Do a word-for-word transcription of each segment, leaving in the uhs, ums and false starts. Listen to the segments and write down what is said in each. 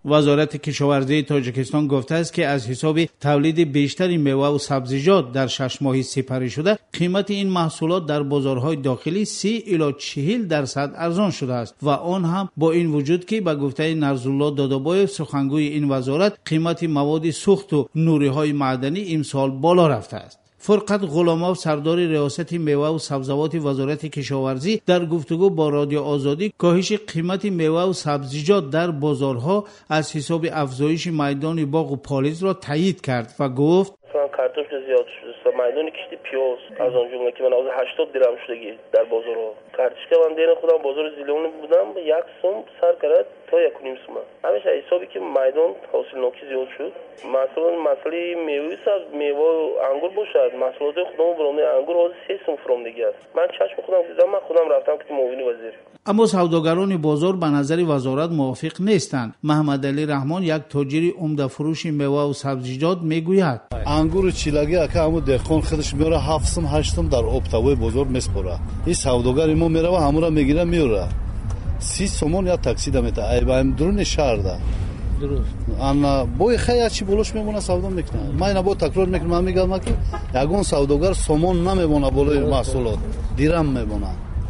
وزارت کشاورزی تاجیکستان گفته است که از حساب تولید بیشتری میوه و سبزیجات در شش ماهی سپری شده، قیمت این محصولات در بازارهای داخلی سی الی چهل درصد ارزان شده است و آن هم با این وجود که به گفته نرزالله دادابایف سخنگوی این وزارت قیمت مواد سوخت و نوری‌های معدنی امسال بالا رفته است. فرقت غلامov سردار ریاست میوه و سبزیجات وزارت کشاورزی در گفتگو با رادیو آزادی کاهش قیمت میوه و سبزیجات در بازارها از حساب افزایش میدان باغ و پالیز را تایید کرد و گفت کارتوش زیاد شده، میدان کشتی پیاز از آن جمله که من از هشتاد درهم شدگی در بازارها. کارتشکا من دین خودم بازار زیلون بودم یک سوم سر کرد تا یک و نیم سوم. همیشه حسابی که میدان حاصل نوکی زیاد شد. مثلا مسئله میوه سبز میوه انگور باشد، محصولات خودم برام انگور حاضر سه سوم فرام دیگه است. من چشم خودم دیدم، من خودم رفتم که معاون وزیر. اما سوداگران بازار به نظر وزارت موافق نیستند. محمد علی رحمان یک تاجر عمده فروش میوه و سبزیجات میگوید انگور چیلگی اگه همو دهقان خودش میاره هفتم هشتم در ابتوای بازار میسپره. این سوداگر ما میره و همو را میگیره میاره. سی سومون یا تاکسی دمیته. ای بایم درون شهر ده. درست. انا بوی خیلی چی بولش میمونه سودا میکنه. من اینا با تکرار میکنم، من میگم که یگون سوداگر سومون نمیمونه بالای محصولات. دیرم میمونه.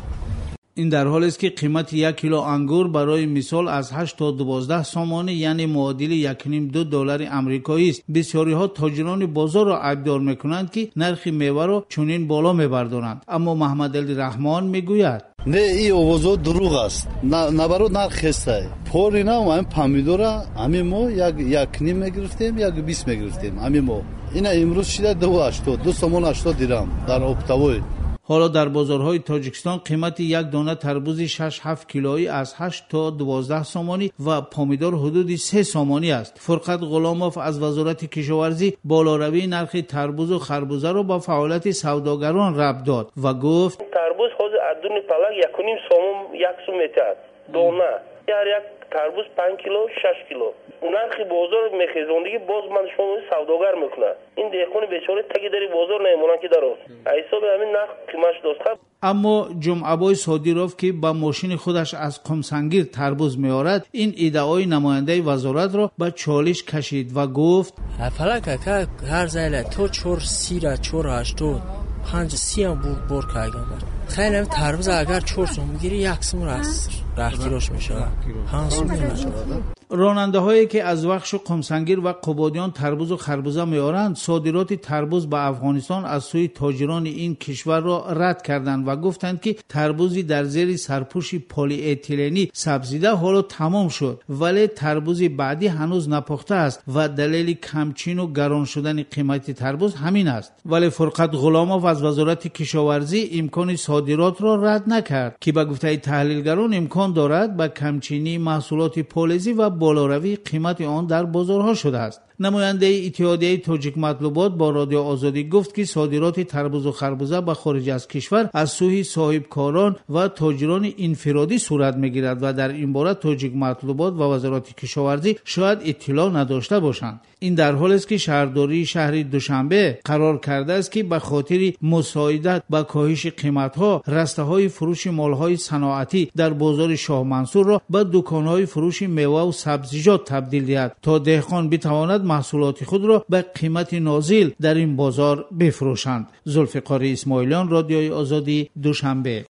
این در حالی است که قیمت یک کیلو انگور برای مثال از هشت تا دوازده سامانه یعنی معادل یک و نیم دو دلار آمریکایی است. بسیاری ها تاجران بازار را عیبدار میکنند که نرخ میوه را چنین بالا میبردارند. اما محمد علی رحمان میگوید نه، این اوضاع دروغ است. نبرو نرخ است. پوری نه، ما پامیدورا همین ما یک یک نیم میگرفتیم، یک بیست میگرفتیم. همین ما اینا امروز شده دو هشتاد، دو سامان هشتاد درهم در ابتوای. حالا در بازارهای تاجیکستان قیمت یک دانه تربوز شش هفت کیلویی از هشت تا دوازده سامانی و پامیدور حدود سه سامانی است. فرقت غلامov از وزارت کشاورزی بالاروی نرخ تربوز و خربوزه را با فعالیت سوداگران ربط داد و گفت تربوز حاضر ادون پلاک یک و نیم سوم یک سوم میتاد دانه، هر یک تربوز پنج کیلو شش کیلو. نرخ بازار میخیزوندگی باز من شما سوداگر میکنه. این دهقان بیچاره تگی داری بازار نمیمونه که درو حساب همین نرخ قیمتش دوست. اما جمعه‌بای صادیروف که با ماشین خودش از قمسنگیر تربوز میارد این ایده‌های نماینده وزارت را به چالش کشید و گفت فلک که هر زایل تو چور سیره چور هشتاد پنج سی هم بور بور که اگر خیلی هم تربوز اگر چور سوم میگیری یک سوم راست رخ کیلوش میشه پنج سوم میشه. راننده هایی که از وخش قمسنگیر و قبادیان تربوز و خربوزه میارند صادرات تربوز به افغانستان از سوی تاجران این کشور را رد کردند و گفتند که تربوزی در زیر سرپوش پلی اتیلنی سبزیده حالا تمام شد، ولی تربوز بعدی هنوز نپخته است و دلیل کمچین و گران شدن قیمت تربوز همین است. ولی فرقت غلامov از وزارت کشاورزی امکان صادرات را رد نکرد که به گفته تحلیلگران امکان دارد به کمچینی محصولات پالیزی و بالاروی قیمت آن در بازارها شده است. نماینده اتحادیه تاجیک مطلوبات با رادیو آزادی گفت که صادرات تربوز و خربوزه به خارج از کشور از سوی صاحبکاران و تاجران انفرادی صورت میگیرد و در این باره تاجیک مطلوبات و وزارت کشاورزی شاید اطلاع نداشته باشند. این در حالی است که شهرداری شهر دوشنبه قرار کرده است که به خاطر مساعدت به کاهش قیمت‌ها رسته‌های فروش مال‌های صنعتی در بازار شاه منصور را به دکان‌های فروش میوه و سبزیجات تبدیل دهد تا دهقان بتواند محصولات خود را به قیمت نازل در این بازار بفروشند. ذوالفقار اسماعیلیان، رادیوی آزادی، دوشنبه.